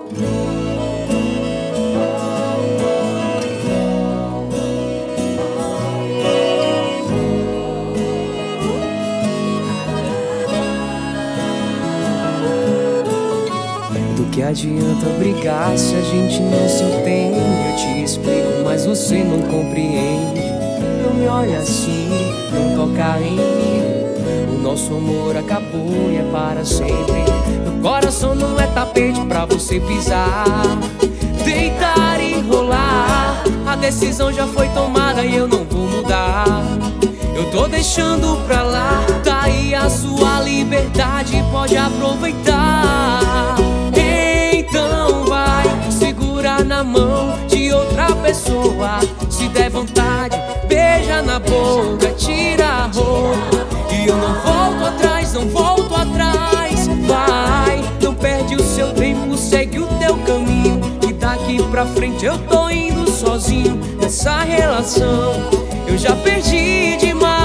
Do que adianta brigar se a gente não se entende? Eu te explico, mas você não compreende. Não me olha assim, não toca em mim. O nosso amor acabou e é para sempre. Meu coração não é tapete pra você pisar, deitar e rolar. A decisão já foi tomada e eu não vou mudar. Eu tô deixando pra lá, tá aí a sua liberdade, pode aproveitar. Então vai, segura na mão de outra pessoa. Se der vontade, beija na boca, tira a roupa. E eu não volto atrás, não volto atrás. Vai, não perde o seu tempo, segue o teu caminho. Que daqui pra frente eu tô indo sozinho. Nessa relação eu já perdi demais.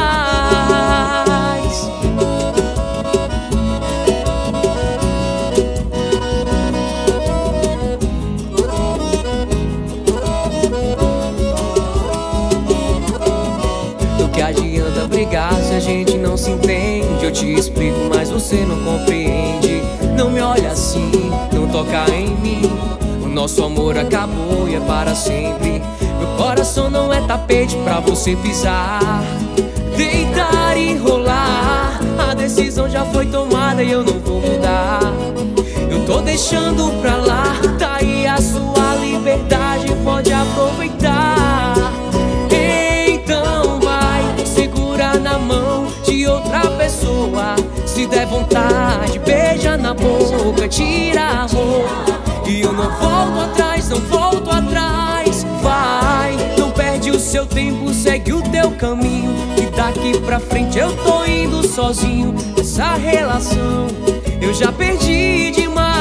Do que adianta brigar se a gente não se entende? Eu te explico, mas você não compreende. Não me olha assim, não toca em mim. O nosso amor acabou e é para sempre. Meu coração não é tapete pra você pisar, deitar e rolar. A decisão já foi tomada e eu não vou mudar. Eu tô deixando pra lá, tá aí a sua liberdade, pode aproveitar. Então vai, segura na mão de outra pessoa. Se der vontade, beija na boca, tira a roupa. E eu não volto atrás, não volto atrás. Vai, não perde o seu tempo, segue o teu caminho. Que daqui pra frente eu tô indo sozinho. Essa relação eu já perdi demais.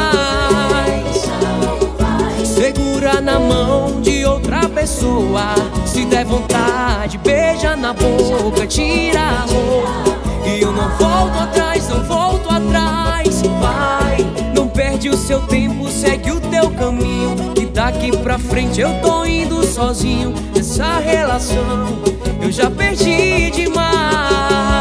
Segura na mão de outra pessoa. Se der vontade, beija na boca, tira a roupa. E eu não volto atrás, não volto atrás. Vai, não perde o seu tempo, segue o teu caminho. Que daqui pra frente eu tô indo sozinho. Nessa relação eu já perdi demais.